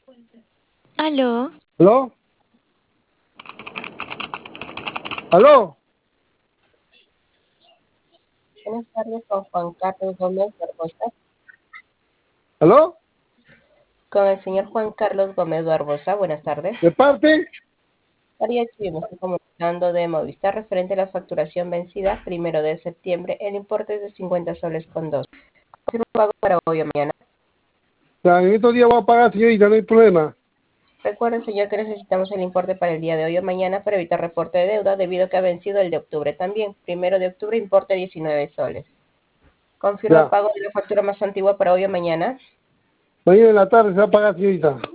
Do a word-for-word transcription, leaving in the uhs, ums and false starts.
¿Aló? ¿Aló? ¿Aló? Buenas tardes, con Juan Carlos Gómez Barbosa. ¿Aló? Con el señor Juan Carlos Gómez Barbosa, buenas tardes. ¿De parte? María Chuy, me estoy comunicando de Movistar referente a la facturación vencida primero de septiembre. El importe es de cincuenta soles con dos. ¿Confirmo pago para hoy o mañana? Ya, en estos días voy a pagar, señorita, no hay problema. Recuerde, señor, que necesitamos el importe para el día de hoy o mañana para evitar reporte de deuda debido a que ha vencido el de octubre también. Primero de octubre, importe diecinueve soles. ¿Confirma Ya. pago de la factura más antigua para hoy o mañana? Mañana en la tarde se va a pagar, señorita.